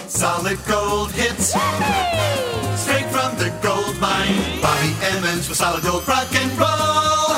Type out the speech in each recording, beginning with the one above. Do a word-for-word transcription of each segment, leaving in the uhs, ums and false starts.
Solid gold hits. Straight from the gold mine. Bobby Emmons for solid gold rock and roll.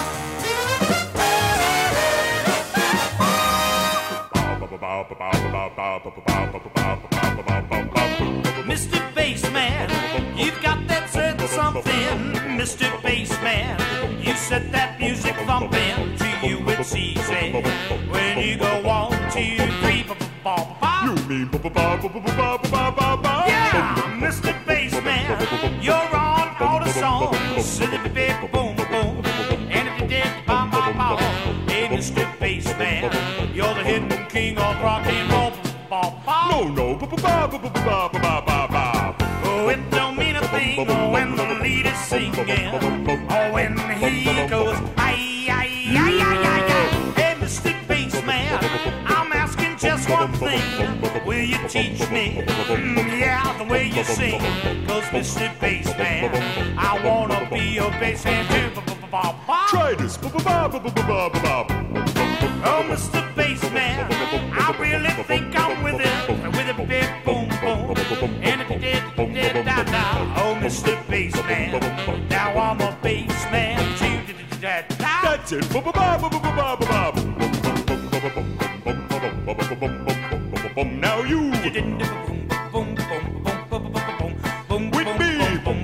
Mister Bassman, you've got that certain something. Mister Bassman, you set that music thumping. To you it's easy when you go one, two, three, ba ba ba. You mean ba ba ba ba ba ba ba ba ba? Yeah, Mister Bassman, you're on all the songs. Silly bit boom boom, and if you did ba ba ba, hey Mister Bassman, you're the hidden king of rock and roll. Ba ba. No no ba ba ba ba ba ba ba ba ba. Oh, it don't mean a thing when the lead is singing. Oh, when he goes, ay, ay, ay, ay, ay, ay. Hey, Mister Bassman, I'm asking just one thing. Will you teach me, mm, yeah, the way you sing? Cause Mister Bassman, I wanna be your bassman too. Ba-ba-ba-ba. Try this. Ba ba ba ba ba ba ba ba. Oh, Mister Bassman, I really think I'm with it, with a big boom boom, and if you did, you did da da. Oh, Mister Bassman, now I'm a bassman too. Da, da, da. That's it. Ba ba ba ba ba ba ba ba. Now you with me.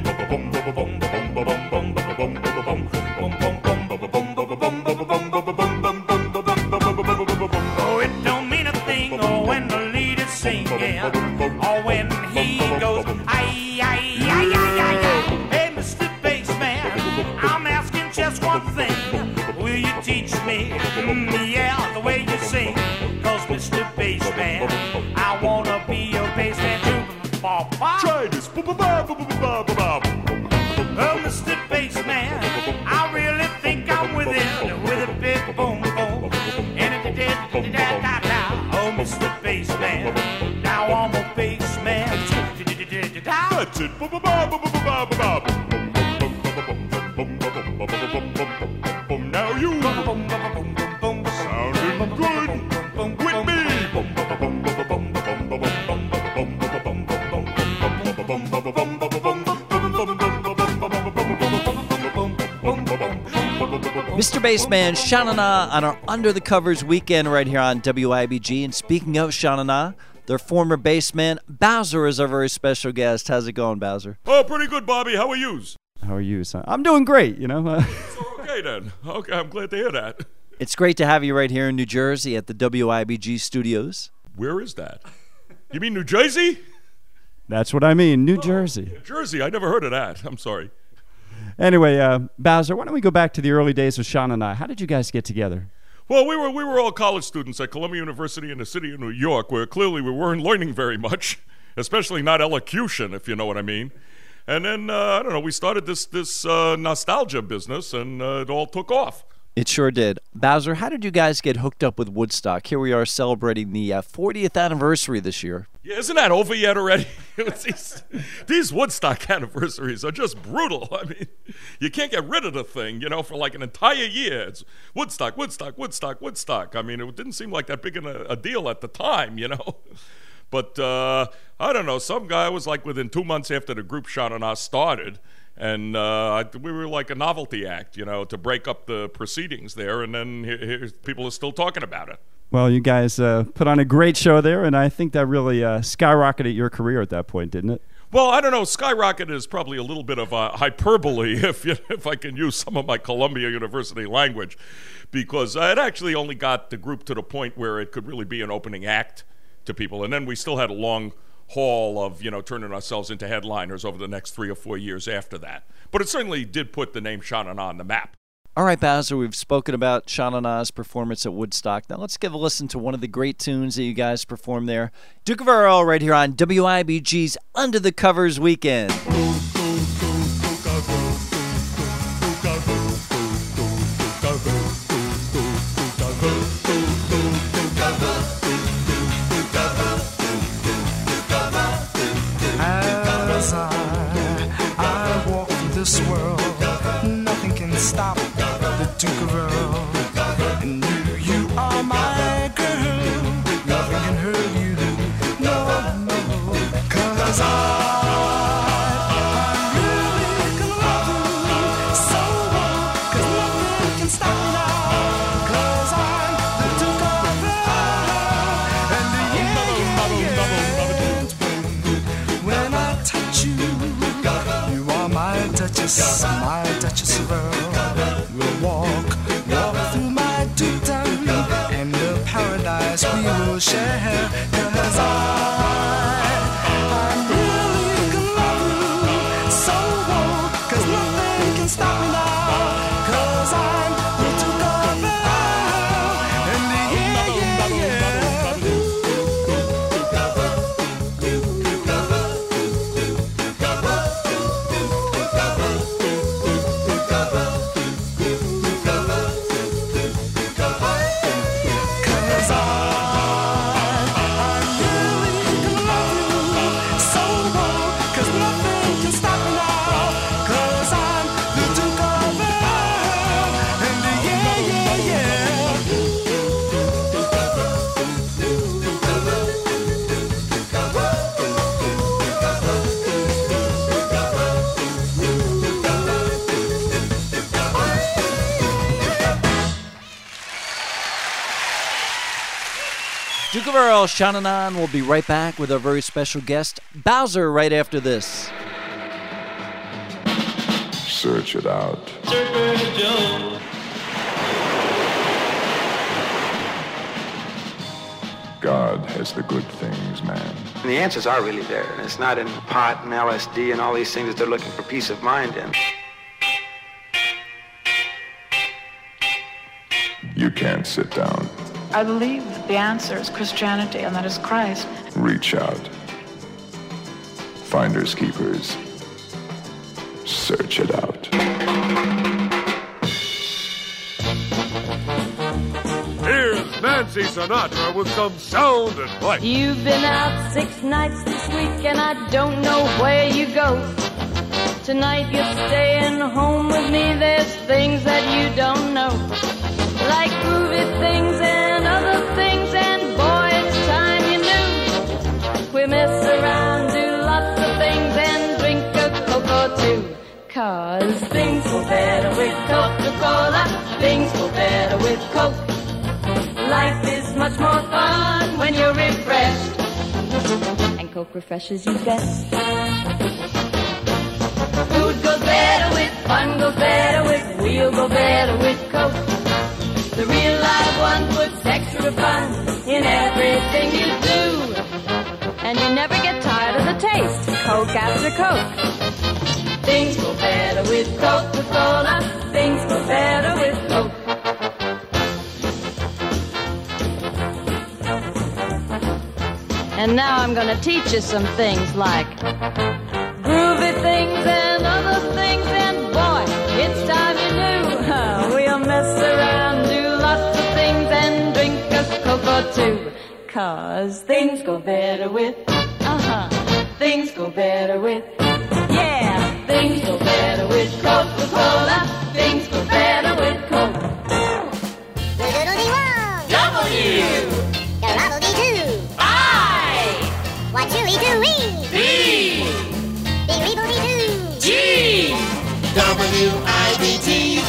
Oh, it don't mean a thing oh, when the lead is singing, or when he goes, ay, ay, ay, ay, ay, ay. Hey, Mister Bassman, I'm asking just one thing. Will you teach me, mm, yeah, the way you sing? Cause Mister Bassman, I wanna be your bassman too. Ba-ba. Try this. Ba ba ba ba ba ba ba. Oh, Mister Bassman, I really think I'm with it, with a big boom boom, and if you did, da da da. Oh, Mister Bassman, now I'm a bassman too. Da-da-da-da-da. That's it. Ba ba ba ba ba ba ba ba. Now you sounding good with me. Mister Bassman, Sha Na Na on our Under the Covers weekend right here on W I B G. And speaking of Sha Na Na, their former bassman, Bowser, is our very special guest. How's it going, Bowser? Oh, pretty good, Bobby. How are yous? How are you, son? I'm doing great, you know. Uh, So, okay, then. Okay, I'm glad to hear that. it's great to have you right here in New Jersey at the W I B G studios. Where is that? You mean New Jersey? That's what I mean, New Jersey. New Jersey. I never heard of that. I'm sorry. Anyway, uh, Bowser, why don't we go back to the early days of Sha Na Na? How did you guys get together? Well, we were we were all college students at Columbia University in the city of New York, where clearly we weren't learning very much, especially not elocution, if you know what I mean. And then, uh, I don't know, we started this this uh, nostalgia business, and uh, it all took off. It sure did. Bowser, how did you guys get hooked up with Woodstock? Here we are celebrating the uh, fortieth anniversary this year. Yeah, isn't that over yet already? these, these Woodstock anniversaries are just brutal. I mean, you can't get rid of the thing, you know, for like an entire year. It's Woodstock, Woodstock, Woodstock, Woodstock. I mean, it didn't seem like that big a, a deal at the time, you know. But, uh, I don't know, some guy was like within two months after the group Sha Na Na started, and uh, we were like a novelty act, you know, to break up the proceedings there, and then here, here, people are still talking about it. Well, you guys uh, put on a great show there, and I think that really uh, skyrocketed your career at that point, didn't it? Well, I don't know. Skyrocket is probably a little bit of a hyperbole, if you, if I can use some of my Columbia University language, because it actually only got the group to the point where it could really be an opening act to people, and then we still had a long haul of, you know, turning ourselves into headliners over the next three or four years after that. But it certainly did put the name Sha Na Na on the map. All right, Bowser, we've spoken about Sha Na Na's performance at Woodstock. Now let's give a listen to one of the great tunes that you guys performed there. Duke of Earl right here on W I B G's Under the Covers Weekend. As I, I walk through this world, nothing can stop the Duke of Earl. And you, you are my girl. Nothing can hurt you. No, no. Duchess, my Duchess of Earl. We'll walk, walk through my dukedom, and the paradise we will share. Cause I, I really can love you so well, cause nothing can stop me now. Cause I'm the Duke of Earl, and yeah, yeah, yeah. Duke of Earl, Sha Na Na. We'll be right back with our very special guest, Bowser, right after this. Search it out. God has the good things, man. And the answers are really there, and it's not in pot and L S D and all these things that they're looking for peace of mind in. You can't sit down. I believe that the answer is Christianity, and that is Christ. Reach out. Finders keepers. Search it out. Here's Nancy Sinatra with some sound advice. You've been out six nights this week, and I don't know where you go. Tonight you're staying home with me. There's things that you don't know, like groovy things and other things, and boy, it's time you knew. We mess around, do lots of things, and drink a Coke or two. Cause things go better with Coca-Cola, things go better with Coke. Life is much more fun when you're refreshed, and Coke refreshes you best. Food goes better with, fun goes better with, we'll go better with Coke. The real live one puts extra fun in everything you do, and you never get tired of the taste, Coke after Coke. Things go better with Coca-Cola, things go better with Coke. And now I'm gonna teach you some things like groovy things and other things, and boy, it's time you knew. Huh, we'll mess around, do lots of things, and drink a Coke or two. Cause things go better with, uh-huh, things go better with, yeah, things go better with Coca-Cola, things go better with Coke. W. Garoddle-dee-doo. I. Wachoo-dee-doo-wee. B. Dee-weeble-dee-doo. G. W I B T.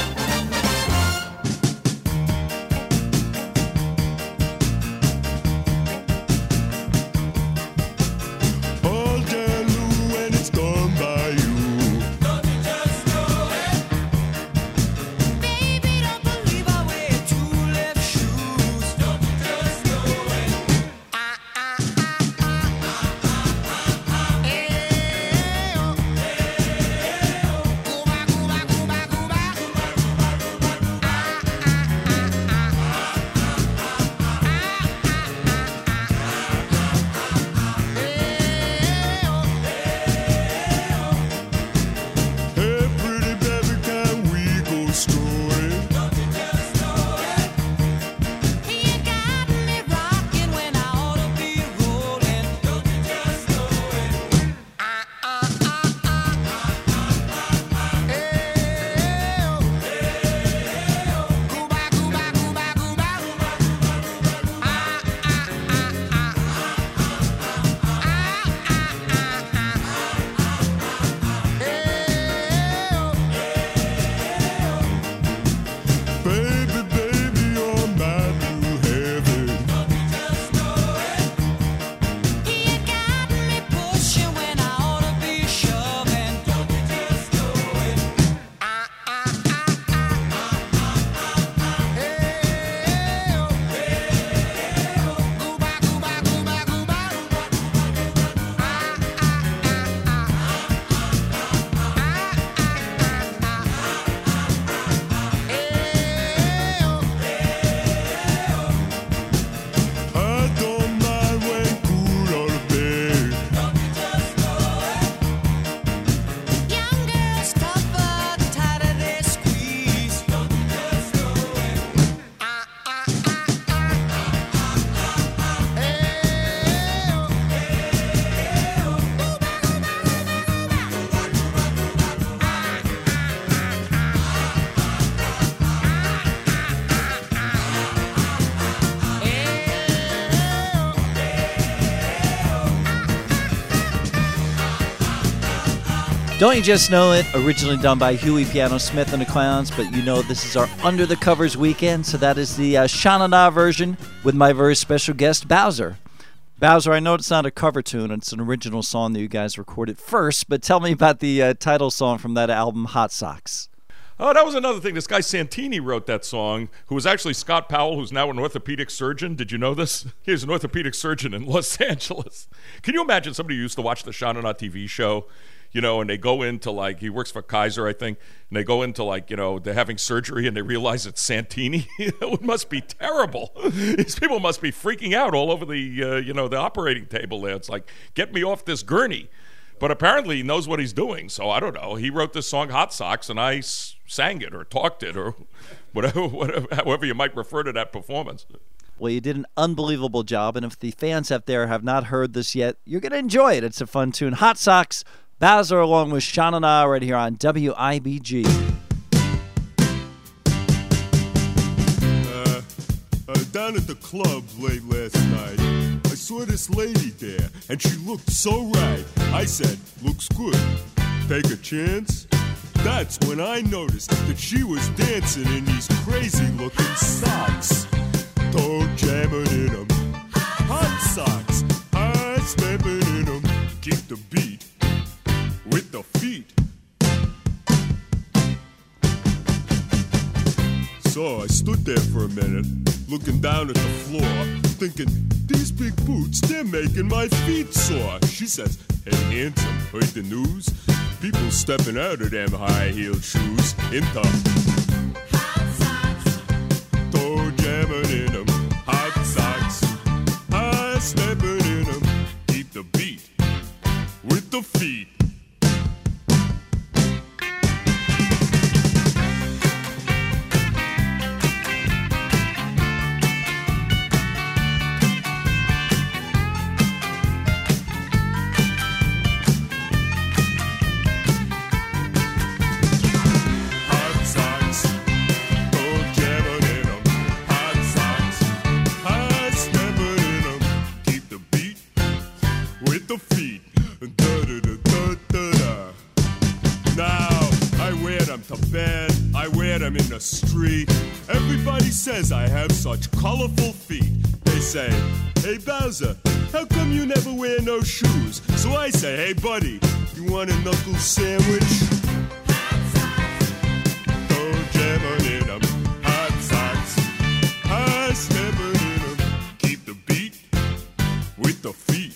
Don't You Just Know It, originally done by Huey Piano Smith and the Clowns, but you know this is our Under the Covers weekend, so that is the uh, Sha Na Na version with my very special guest, Bowser. Bowser, I know it's not a cover tune, it's an original song that you guys recorded first, but tell me about the uh, title song from that album, Hot Socks. Oh, that was another thing. This guy Santini wrote that song, who was actually Scott Powell, who's now an orthopedic surgeon. Did you know this? He's an orthopedic surgeon in Los Angeles. Can you imagine somebody who used to watch the Sha Na Na T V show, you know, and they go into, like, he works for Kaiser, I think, and they go into, like, you know, they're having surgery and they realize it's Santini? It must be terrible. These people must be freaking out all over the, uh, you know, the operating table there. It's like, get me off this gurney. But apparently he knows what he's doing, so I don't know. He wrote this song, Hot Socks, and I s- sang it or talked it or whatever, whatever, however you might refer to that performance. Well, you did an unbelievable job, and if the fans out there have not heard this yet, you're going to enjoy it. It's a fun tune. Hot Socks, Bowser along with Sha Na Na right here on W I B G. Uh, uh, down at the club late last night, I saw this lady there, and she looked so right. I said, looks good. Take a chance? That's when I noticed that she was dancing in these crazy-looking socks. Toe jamming in them. Hot socks. High stepping in them. Keep the beat with the feet. So I stood there for a minute, looking down at the floor, thinking, these big boots, they're making my feet sore. She says, hey, handsome, heard the news? People stepping out of them high-heeled shoes into hot socks. Toe jamming in them, hot socks. High stepping in them, keep the beat with the feet. I'm in the street. Everybody says I have such colorful feet. They say, hey Bowser, how come you never wear no shoes? So I say, hey buddy, you want a knuckle sandwich? Hot socks. Toe jamming in them. Hot socks. High stepping in them. Keep the beat with the feet.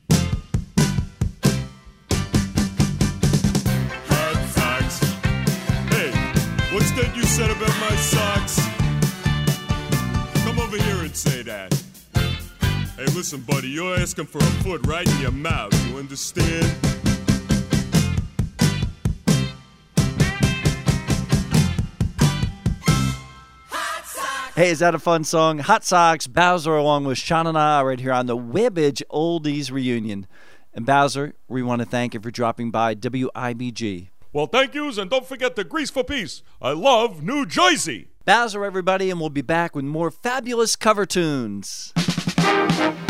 What's that you said about my socks? Come over here and say that. Hey, listen, buddy, you're asking for a foot right in your mouth. You understand? Hey, is that a fun song? Hot Socks, Bowser along with Sha Na Na right here on the Webbage Oldies Reunion. And Bowser, we want to thank you for dropping by W I B G. Well, thank yous, and don't forget the Grease for Peace. I love New Jersey. Bowser, everybody, and we'll be back with more fabulous cover tunes.